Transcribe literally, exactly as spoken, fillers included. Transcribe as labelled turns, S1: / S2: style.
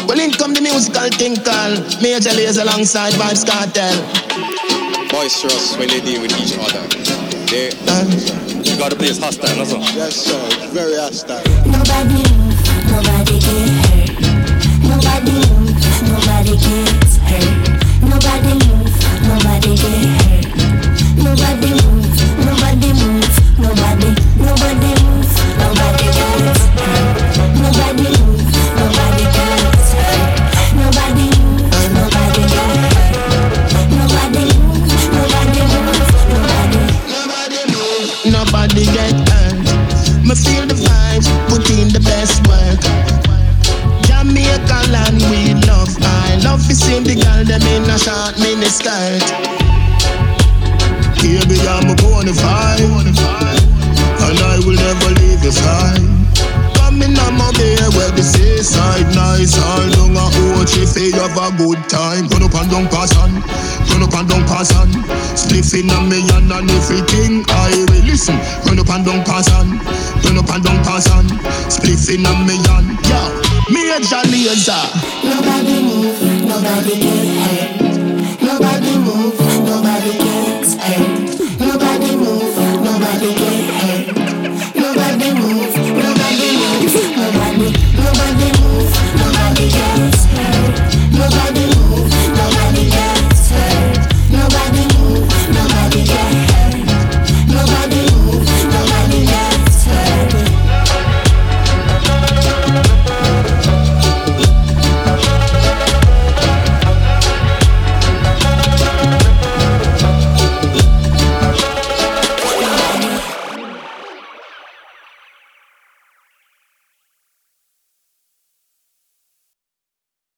S1: When in come the musical tinkle, Major Lazer alongside Vybz Kartel.
S2: Boisterous when they deal with each other. They, uh, you got the place hostile, that's all.
S3: Yes, sir. Very hostile.
S4: Nobody move, nobody get hurt. Nobody move, nobody gets hurt. Nobody move, nobody get hurt. Nobody move, nobody move, nobody, nobody move, nobody gets hurt. Nobody move, nobody gets hurt. Nobody move, nobody get hurt. Nobody move, nobody move, nobody.
S1: Nobody move, nobody get hurt. Me feel the vibes, put in the best work. Jamaica land we love. I love to see the girl them in a short mini skirt. Baby, I'm a bonafide, and I will never leave your side. Coming on my bay where the seaside nice. All down a old if you have a good time. Turn up and down pass on, turn up and down pass on. Spliffing on me and on everything I will listen. Turn up and down pass on, turn up and down pass on. Spliffing on me and yo, Major Lazer.
S4: Nobody move, nobody get hurt. Nobody move, nobody get